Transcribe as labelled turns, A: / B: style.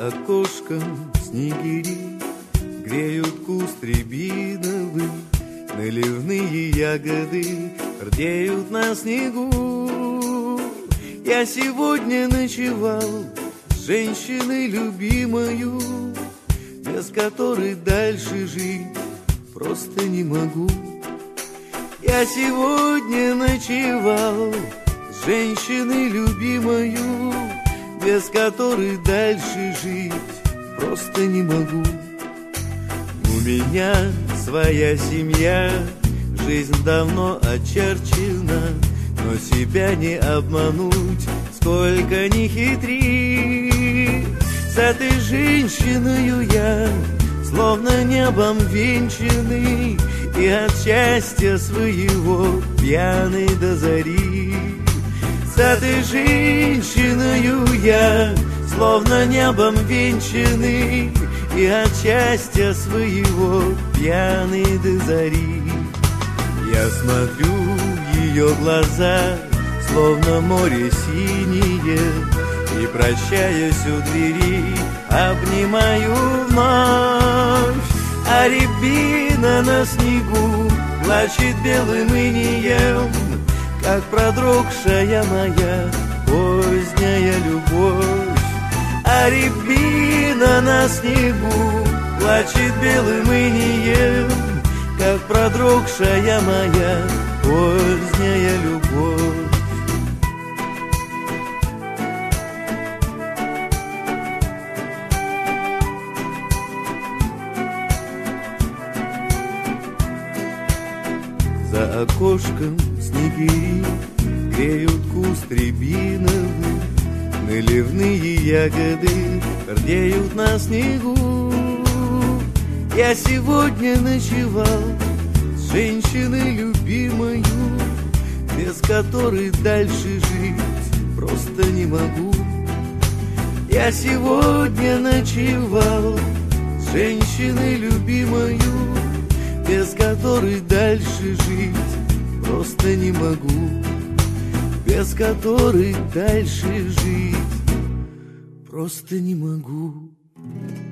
A: окошком снегири греют куст рябиновый, наливные ягоды рдеют на снегу. Я сегодня ночевал с женщиной любимою, без которой дальше жить просто не могу. Я сегодня ночевал с женщиной любимою, без которой дальше жить просто не могу. У меня своя семья, жизнь давно очерчена, но себя не обмануть, сколько ни хитри. С этой женщиною я словно небом венчанный, и от счастья своего пьяный до зари. С этой женщиною я словно небом венчанный, и от счастья своего пьяный до зари. Я смотрю в ее глаза, словно море синее, и, прощаясь у двери, обнимаю вновь. А рябина на снегу плачет белым инеем, как продрогшая моя поздняя любовь. А рябина на снегу плачет белым инеем, как продрогшая моя поздняя любовь. За окошком снегири греют куст рябиновый, наливные ягоды рдеют на снегу. Я сегодня ночевал с женщиной любимою, без которой дальше жить просто не могу. Я сегодня ночевал с женщиной любимою, без которой дальше жить просто не могу. Без которой дальше жить просто не могу.